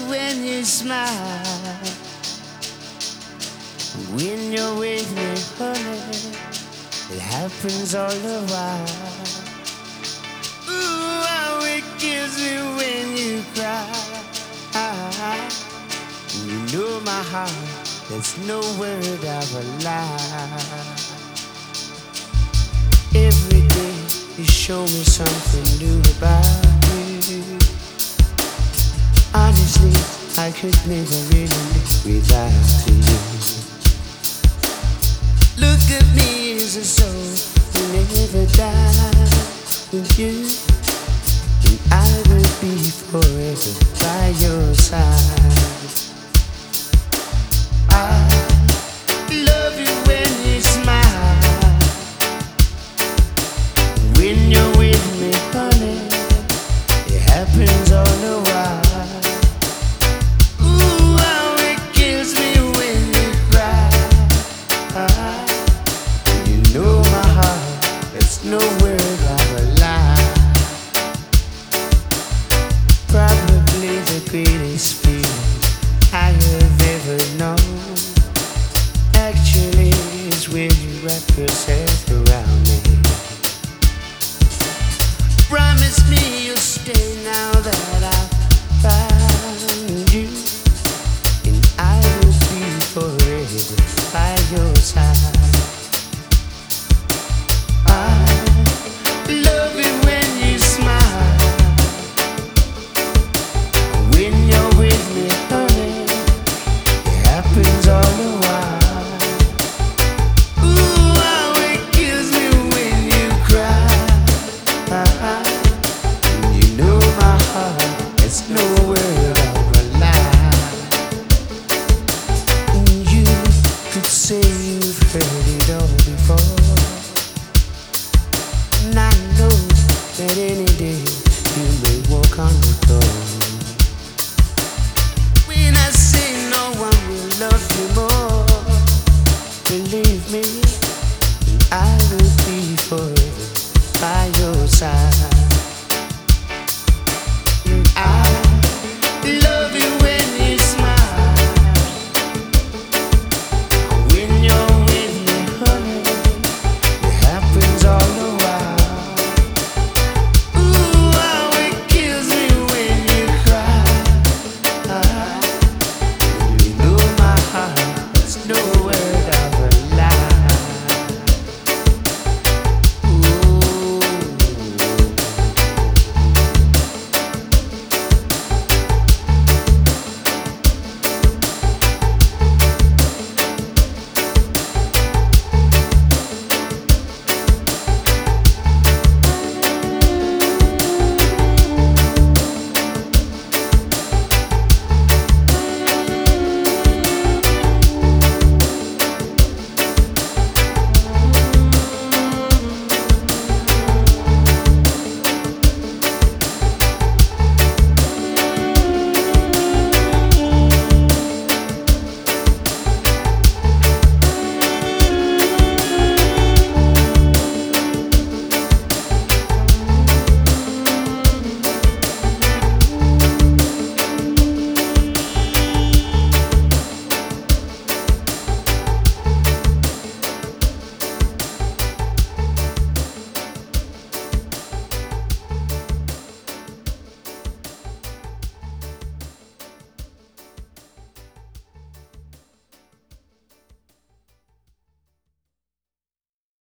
when you smile. When you're with me, honey, it happens all the while. Ooh, how it kills me when you cry. You know my heart, there's no word of a lie. Every day you show me something new about you. Honestly, I could never really live without you. Look at me as a soul who never died. With you, and I will be forever by your side. I love you when you smile. When you're with me, honey, it happens all the while. Ooh, how it kills me when you cry. You know my heart, it's no word of a lie. Probably the greatest feeling I have ever known. Actually, is when you wrap yourself around me. Promise me you'll stay now